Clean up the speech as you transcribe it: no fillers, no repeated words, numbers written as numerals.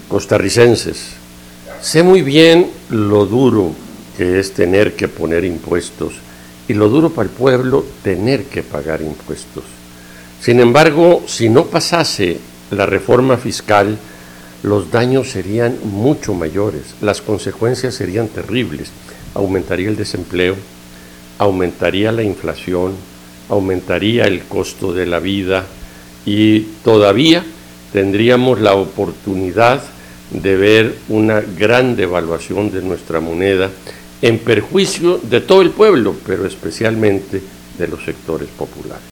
costarricenses, sé muy bien lo duro que es tener que poner impuestos y lo duro para el pueblo tener que pagar impuestos. Sin embargo, si no pasase la reforma fiscal, los daños serían mucho mayores, las consecuencias serían terribles. Aumentaría el desempleo, aumentaría la inflación, aumentaría el costo de la vida y todavía tendríamos la oportunidad de ver una gran devaluación de nuestra moneda en perjuicio de todo el pueblo, pero especialmente de los sectores populares.